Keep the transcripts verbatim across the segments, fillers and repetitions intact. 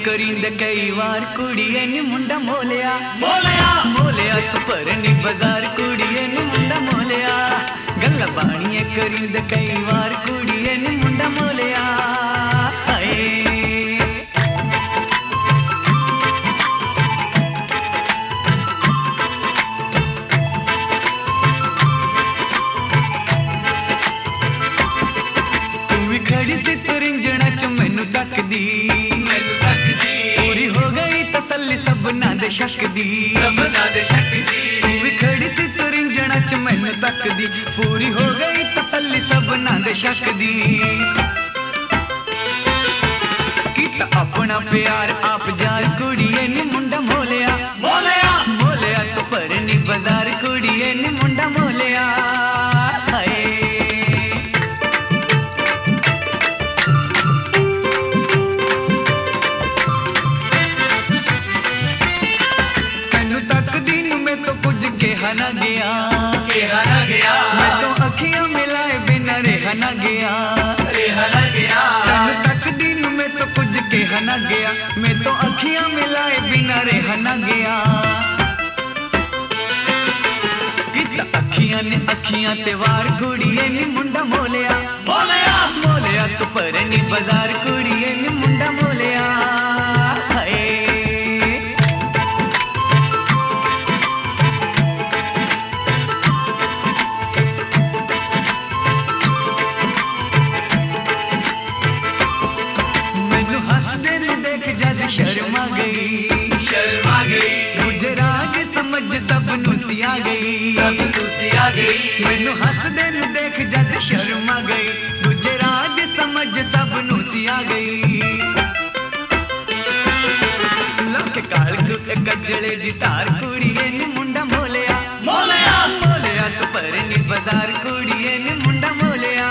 करींद कई वार कुड़िए नी मुंडा मोलिया मोलिया मोलिया तू परनी बाजार कुड़िए नी मुंडा मोलिया गल्ला बाणिए करींद कई वार कुड़िए नी मुंडा मोलिया खड़ी सी सुरिंजणा च मैनू तकदी मैनू तकदी पूरी हो गई तसल्ली सब ना दे शक दी सब ना दे शक दी तू भी खड़ी सी सुरिंजणा च मैनू तकदी पूरी हो गई तसल्ली सब ना दे शक दी कीता अपना प्यार आप जार कुड़िए नी मुंडा मोलिया मोलिया मोलिया तू परनी बाजार कुड़िए नी मुंडा मोलिया ना गया केहा ना गया मैं तो अखियां मिलाए बिना रेहा ना गया रेहा ना गया तन तक दिन में तो कुछ केहा ना गया मैं तो अखियां मिलाए बिना रेहा ना गया किता अखियां ने अखियां ते वार कुड़िए नी मुंडा मोलिया मोलिया मोलिया तू परनी बाजार कुड़िए नी मुंडा मोलिया शर्मा गई शर्मा गई मुझे राज समझ सब नुसिया गई सब नुसिया गई मैनू हसदे नु देख जद शर्मा गई मुझे राज समझ सब नुसिया गई लक काल तू गजड़े दी तार कुड़िए नी मुंडा मोलिया मोलिया मोलिया तू परनी बाजार कुड़िए नी मुंडा मोलिया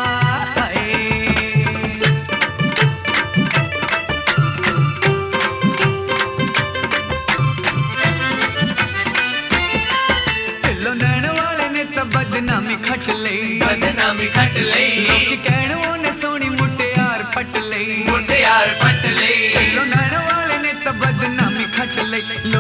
बदनामी खट लई बदनामी खट लई लोग कहण ओने सोनी मुटियार फट लई मुटियार फट लई लो नाण वाले ने तो बदनामी खट लई